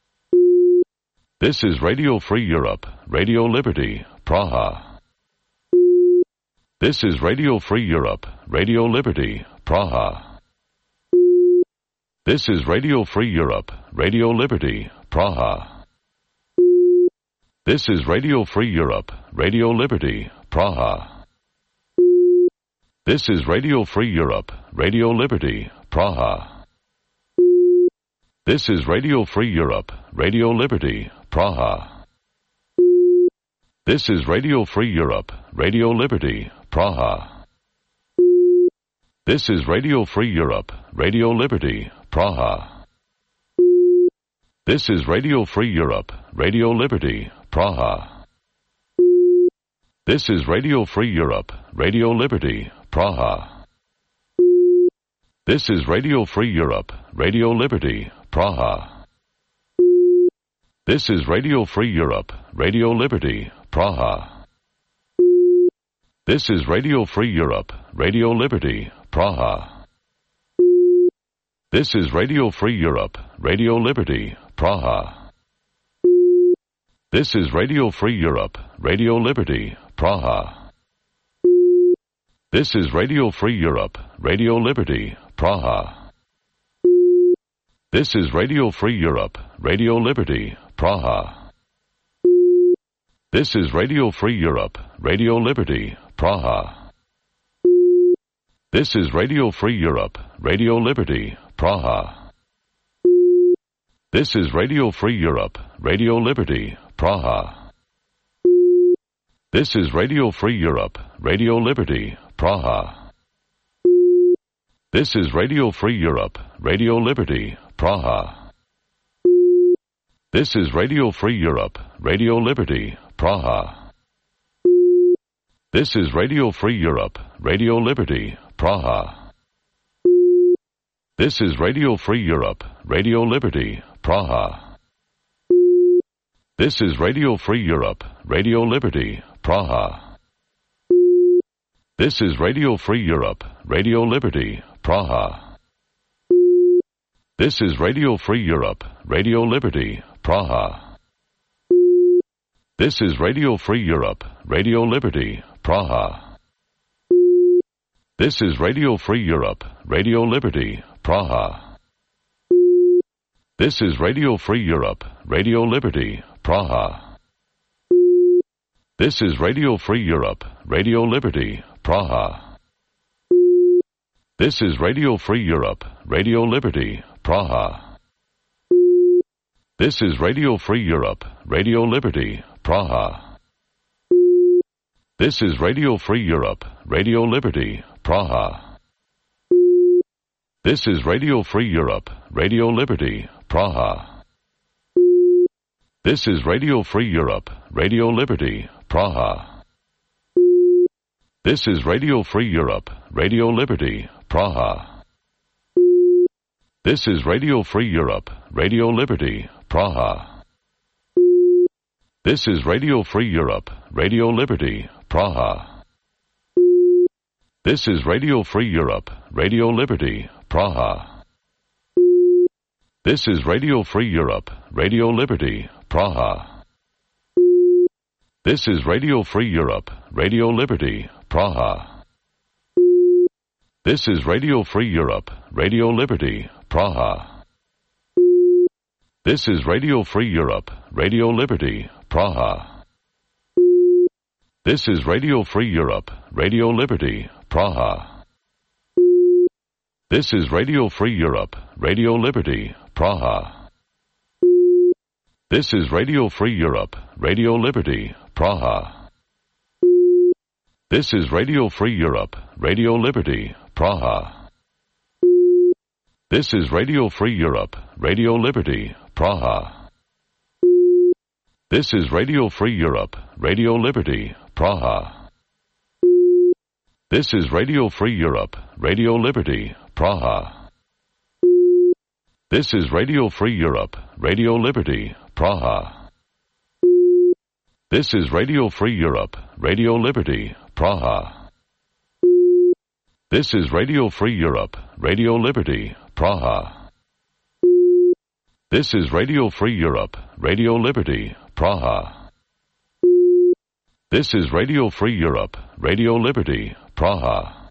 This is Radio Free Europe, Radio Liberty, Praha. This is Radio Free Europe, Radio Liberty, Praha. This is Radio Free Europe, Radio Liberty, Praha. This is Radio Free Europe, Radio Liberty, Praha. This is Radio Free Europe, Radio Liberty, Praha. This is Radio Free Europe, Radio Liberty, Praha. This is Radio Free Europe, Radio Liberty, Praha. This is Radio Free Europe, Radio Liberty, Praha. This is Radio Free Europe, Radio Liberty, Praha. This is Radio Free Europe, Radio Liberty, Praha. This is Radio Free Europe, Radio Liberty, Praha. This is Radio Free Europe, Radio Liberty, Praha. This is Radio Free Europe, Radio Liberty, Praha. This is Radio Free Europe, Radio Liberty, Praha. This is Radio Free Europe, Radio Liberty, Praha. This is Radio Free Europe, Radio Liberty, Praha. This is Radio Free Europe, Radio Liberty, Praha. This is Radio Free Europe, Radio Liberty, Praha. This is Radio Free Europe, Radio Liberty, Praha. This is Radio Free Europe, Radio Liberty, Praha. This is Radio Free Europe, Radio Liberty, Praha. This is Radio Free Europe, Radio Liberty, Praha. This is Radio Free Europe, Radio Liberty, Praha. This is Radio Free Europe, Radio Liberty, Praha. This is Radio Free Europe, Radio Liberty, Praha. This is Radio Free Europe, Radio Liberty, Praha. This is Radio Free Europe, Radio Liberty, Praha. This is Radio Free Europe, Radio Liberty, Praha. This is Radio Free Europe, Radio Liberty, Praha. This is Radio Free Europe, Radio Liberty, Praha. This is Radio Free Europe, Radio Liberty, Praha. This is Radio Free Europe, Radio Liberty, Praha. This is Radio Free Europe, Radio Liberty, Praha. This is Radio Free Europe, Radio Liberty, Praha. This is Radio Free Europe, Radio Liberty, Praha. This is Radio Free Europe, Radio Liberty, Praha. This is Radio Free Europe, Radio Liberty, Praha. This is Radio Free Europe, Radio Liberty, Praha. This is Radio Free Europe, Radio Liberty, Praha. This is Radio Free Europe, Radio Liberty, Praha. This is Radio Free Europe, Radio Liberty, Praha. This is Radio Free Europe, Radio Liberty, Praha. This is Radio Free Europe, Radio Liberty, Praha. This is Radio Free Europe, Radio Liberty, Praha. This is Radio Free Europe, Radio Liberty, Praha. This is Radio Free Europe, Radio Liberty, Praha. This is Radio Free Europe, Radio Liberty, Praha. This is Radio Free Europe, Radio Liberty, Praha. This is Radio Free Europe, Radio Liberty, Praha. This is Radio Free Europe, Radio Liberty, Praha. This is Radio Free Europe, Radio Liberty, Praha. This is Radio Free Europe, Radio Liberty, Praha. This is Radio Free Europe, Radio Liberty, Praha. This is Radio Free Europe, Radio Liberty, Praha. This is Radio Free Europe, Radio Liberty, Praha. This is Radio Free Europe, Radio Liberty, Praha. This is Radio Free Europe, Radio Liberty, Praha.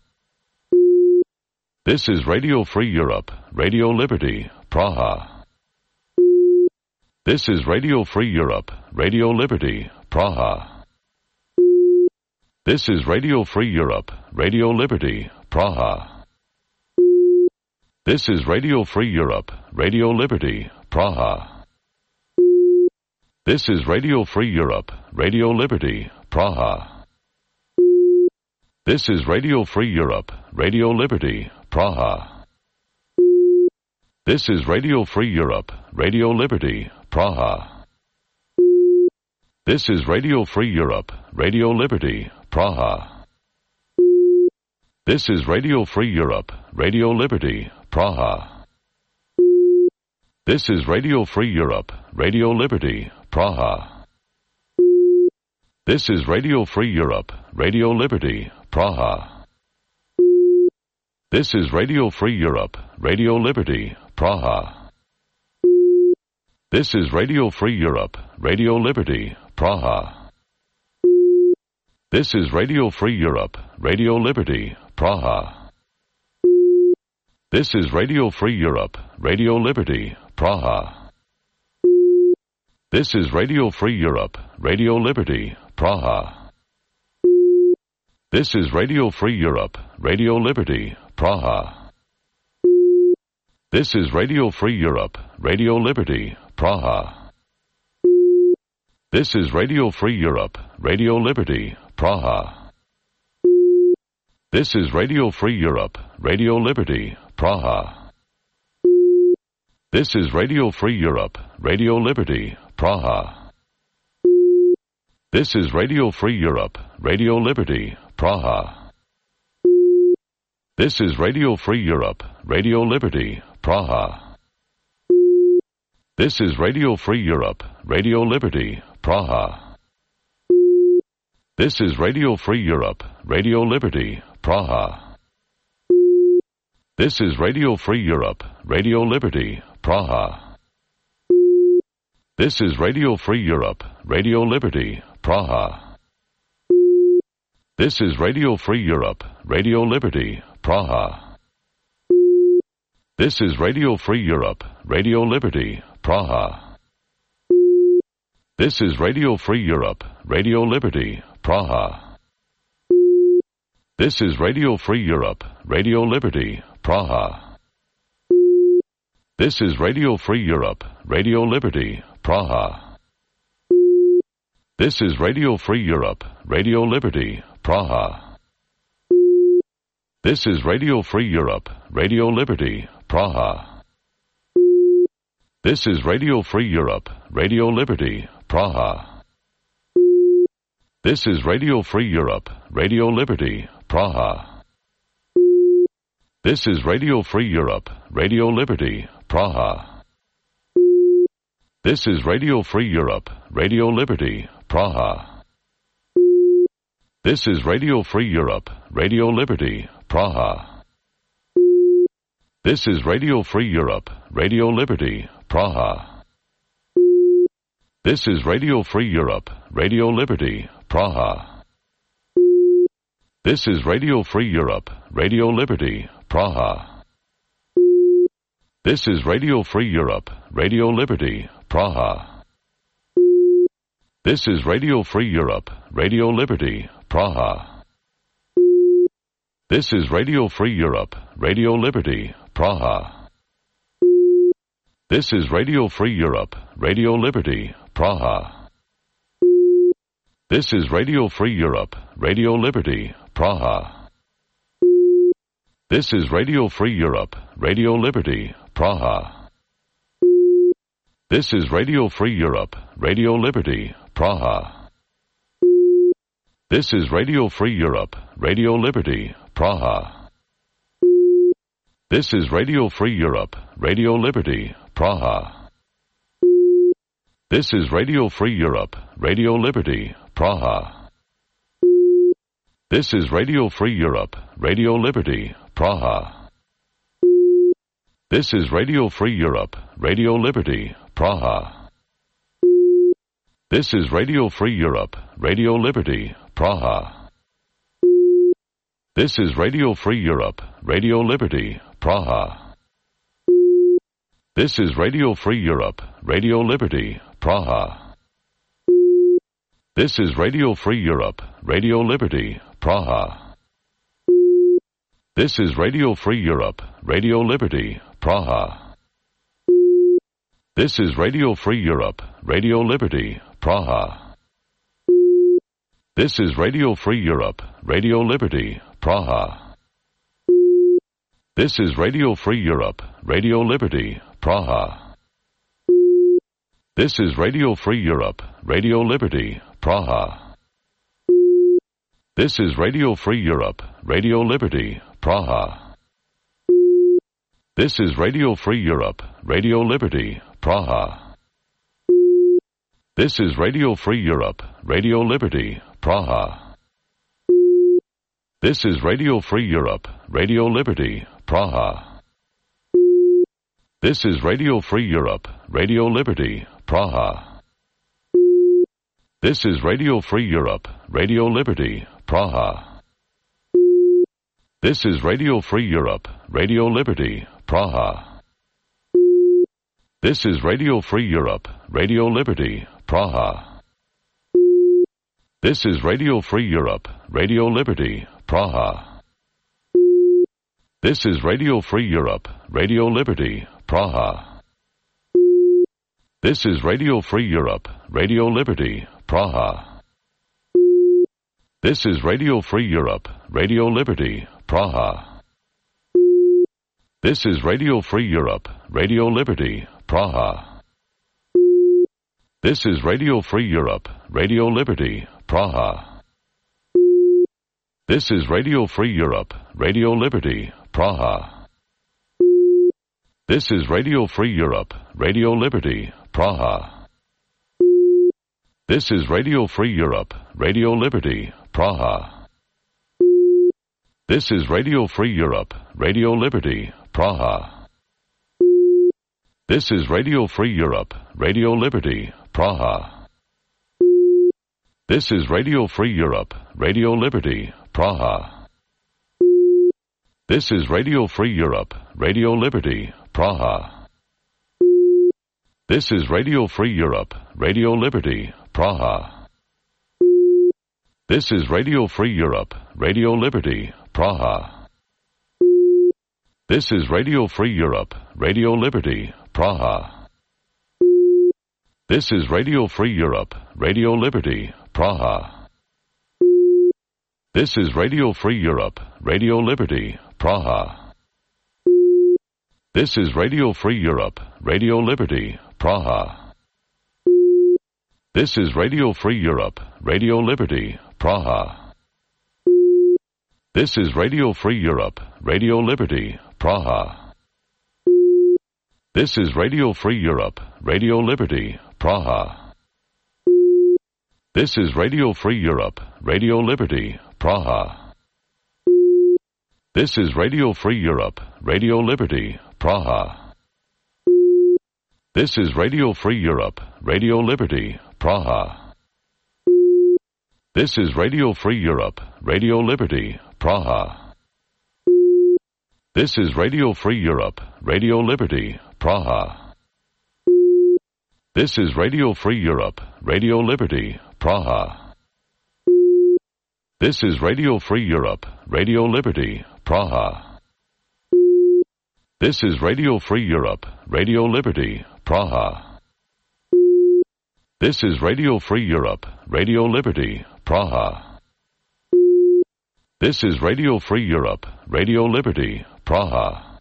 This is Radio Free Europe, Radio Liberty, Praha. This is Radio Free Europe, Radio Liberty, Praha. This is Radio Free Europe, Radio Liberty, Praha. This is Radio Free Europe, Radio Liberty, Praha. This is Radio Free Europe, Radio Liberty, Praha. This is Radio Free Europe, Radio Liberty, Praha. This is Radio Free Europe, Radio Liberty, Praha. This is Radio Free Europe, Radio Liberty, Praha. This is Radio Free Europe, Radio Liberty, Praha. This is Radio Free Europe, Radio Liberty, Praha. This is Radio Free Europe, Radio Liberty, Praha. This is Radio Free Europe, Radio Liberty, Praha. This is Radio Free Europe, Radio Liberty, Praha. This is Radio Free Europe, Radio Liberty, Praha. This is Radio Free Europe, Radio Liberty, Praha. This is Radio Free Europe, Radio Liberty, Praha. This is Radio Free Europe, Radio Liberty, Praha. This is Radio Free Europe, Radio Liberty, Praha. This is Radio Free Europe, Radio Liberty, Praha. This is Radio Free Europe, Radio Liberty, Praha. This is Radio Free Europe, Radio Liberty, Praha. This is Radio Free Europe, Radio Liberty, Praha. This is Radio Free Europe, Radio Liberty, Praha. This is Radio Free Europe, Radio Liberty, Praha. This is Radio Free Europe, Radio Liberty, Praha. This is Radio Free Europe, Radio Liberty, Praha. This is Radio Free Europe, Radio Liberty, Praha. This is Radio Free Europe, Radio Liberty, Praha. This is Radio Free Europe, Radio Liberty, Praha. This is Radio Free Europe, Radio Liberty, Praha. This is Radio Free Europe, Radio Liberty, Praha. This is Radio Free Europe, Radio Liberty, Praha. This is Radio Free Europe, Radio Liberty, Praha. This is Radio Free Europe, Radio Liberty, Praha. This is Radio Free Europe, Radio Liberty, Praha. This is Radio Free Europe, Radio Liberty, Praha. This is Radio Free Europe, Radio Liberty, Praha. This is Radio Free Europe, Radio Liberty, Praha. This is Radio Free Europe, Radio Liberty, Praha. This is Radio Free Europe, Radio Liberty, Praha. This is Radio Free Europe, Radio Liberty, Praha. This is Radio Free Europe, Radio Liberty, Praha. This is Radio Free Europe, Radio Liberty, Praha. This is Radio Free Europe, Radio Liberty, Praha. This is Radio Free Europe, Radio Liberty, Praha. This is Radio Free Europe, Radio Liberty, Praha. This is Radio Free Europe, Radio Liberty, Praha. This is Radio Free Europe, Radio Liberty, Praha. This is Radio Free Europe, Radio Liberty, Praha. This is Radio Free Europe, Radio Liberty, Praha. This is Radio Free Europe, Radio Liberty, Praha. This is Radio Free Europe, Radio Liberty, Praha. This is Radio Free Europe, Radio Liberty, Praha. This is Radio Free Europe, Radio Liberty, Praha. This is Radio Free Europe, Radio Liberty, Praha. This is Radio Free Europe, Radio Liberty, Praha. This is Radio Free Europe, Radio Liberty, Praha. This is Radio Free Europe, Radio Liberty, Praha. This is Radio Free Europe, Radio Liberty, Praha. This is Radio Free Europe, Radio Liberty, Praha. This is Radio Free Europe, Radio Liberty, Praha. This is Radio Free Europe, Radio Liberty, Praha. This is Radio Free Europe, Radio Liberty, Praha. This is Radio Free Europe, Radio Liberty, Praha. This is Radio Free Europe, Radio Liberty, Praha. This is Radio Free Europe, Radio Liberty, Praha. This is Radio Free Europe, Radio Liberty, Praha. This is Radio Free Europe, Radio Liberty, Praha. This is Radio Free Europe, Radio Liberty, Praha. This is Radio Free Europe, Radio Liberty, Praha. This is Radio Free Europe, Radio Liberty, Praha. This is Radio Free Europe, Radio Liberty, Praha. This is Radio Free Europe, Radio Liberty, Praha. This is Radio Free Europe, Radio Liberty, Praha. This is Radio Free Europe, Radio Liberty, Praha. This is Radio Free Europe, Radio Liberty, Praha. This is Radio Free Europe, Radio Liberty, Praha. This is Radio Free Europe, Radio Liberty, Praha. This is Radio Free Europe, Radio Liberty, Praha. This is Radio Free Europe, Radio Liberty, Praha. This is Radio Free Europe, Radio Liberty, Praha. This is Radio Free Europe, Radio Liberty, Praha. This is Radio Free Europe, Radio Liberty, Praha. This is Radio Free Europe, Radio Liberty, Praha. This is Radio Free Europe, Radio Liberty, Praha. This is Radio Free Europe, Radio Liberty, Praha. This is Radio Free Europe, Radio Liberty, Praha. This is Radio Free Europe, Radio Liberty, Praha. This is Radio Free Europe, Radio Liberty, Praha. This is Radio Free Europe, Radio Liberty, Praha. This is Radio Free Europe, Radio Liberty, Praha. This is Radio Free Europe, Radio Liberty, Praha. This is Radio Free Europe, Radio Liberty, Praha. This is Radio Free Europe, Radio Liberty, Praha. This is Radio Free Europe, Radio Liberty, Praha. This is Radio Free Europe, Radio Liberty, Praha. This is Radio Free Europe, Radio Liberty, Praha. This is Radio Free Europe, Radio Liberty, Praha. This is Radio Free Europe, Radio Liberty, Praha. This is Radio Free Europe, Radio Liberty, Praha. This is Radio Free Europe, Radio Liberty, Praha. This is Radio Free Europe, Radio Liberty, Praha. This is Radio Free Europe, Radio Liberty, Praha.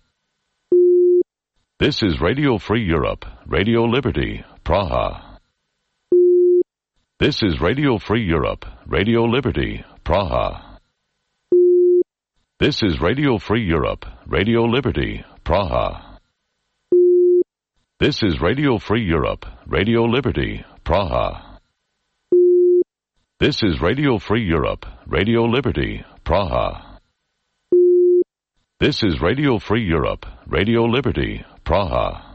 This is Radio Free Europe, Radio Liberty, Praha. This is Radio Free Europe, Radio Liberty, Praha. This is Radio Free Europe, Radio Liberty, Praha. This is Radio Free Europe, Radio Liberty, Praha. This is Radio Free Europe, Radio Liberty, Praha. This is Radio Free Europe, Radio Liberty, Praha.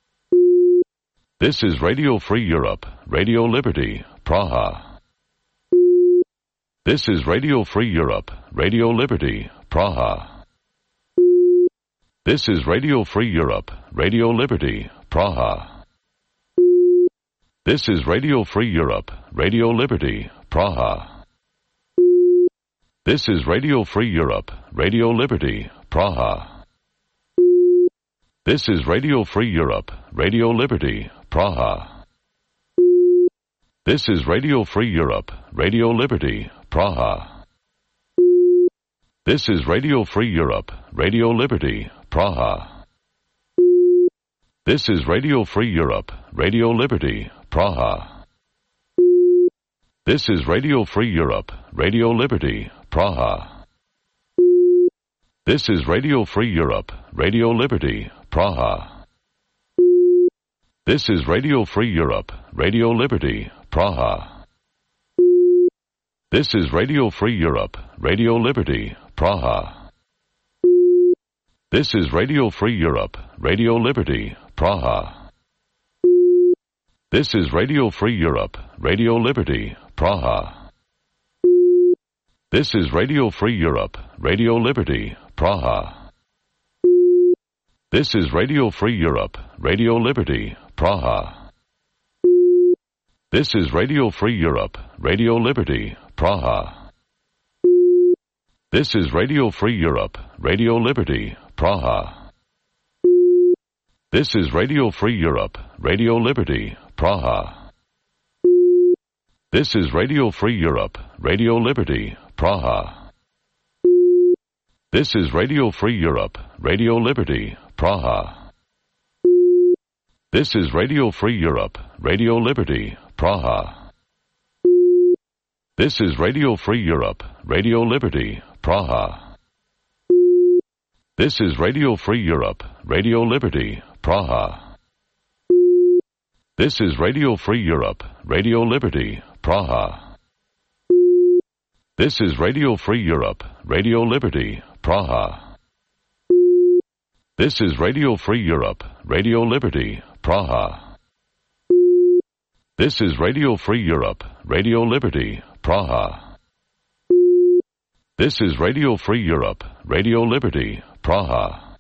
This is Radio Free Europe, Radio Liberty, Praha. This is Radio Free Europe, Radio Liberty, Praha. This is Radio Free Europe, Radio Liberty, Praha. This is Radio Free Europe, Radio Liberty, Praha. This is Radio Free Europe, Radio Liberty, Praha. This is Radio Free Europe, Radio Liberty, Praha. This is Radio Free Europe, Radio Liberty, Praha. This is Radio Free Europe, Radio Liberty, Praha. This is Radio Free Europe, Radio Liberty, Praha. This is Radio Free Europe, Radio Liberty, Praha. This is Radio Free Europe, Radio Liberty, Praha. This is Radio Free Europe, Radio Liberty, Praha. This is Radio Free Europe, Radio Liberty, Praha. This is Radio Free Europe, Radio Liberty, Praha. This is Radio Free Europe, Radio Liberty, Praha. This is Radio Free Europe, Radio Liberty, Praha. This is Radio Free Europe, Radio Liberty, Praha. This is Radio Free Europe, Radio Liberty, Praha. This is Radio Free Europe, Radio Liberty, Praha. This is Radio Free Europe, Radio Liberty, Praha. This is Radio Free Europe, Radio Liberty, Praha. This is Radio Free Europe, Radio Liberty, Praha. This is Radio Free Europe, Radio Liberty, Praha. This is Radio Free Europe, Radio Liberty, Praha. This is Radio Free Europe, Radio Liberty, Praha. This is Radio Free Europe, Radio Liberty, Praha. This is Radio Free Europe, Radio Liberty, Praha. This is Radio Free Europe, Radio Liberty, Praha. This is Radio Free Europe, Radio Liberty, Praha. This is Radio Free Europe, Radio Liberty, Praha.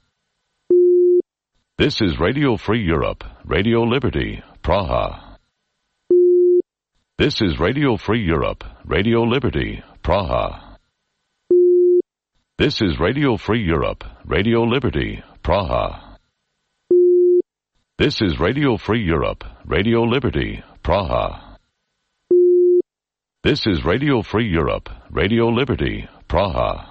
This is Radio Free Europe, Radio Liberty, Praha. This is Radio Free Europe, Radio Liberty, Praha. This is Radio Free Europe, Radio Liberty, Praha. This is Radio Free Europe, Radio Liberty, Praha. This is Radio Free Europe, Radio Liberty, Praha.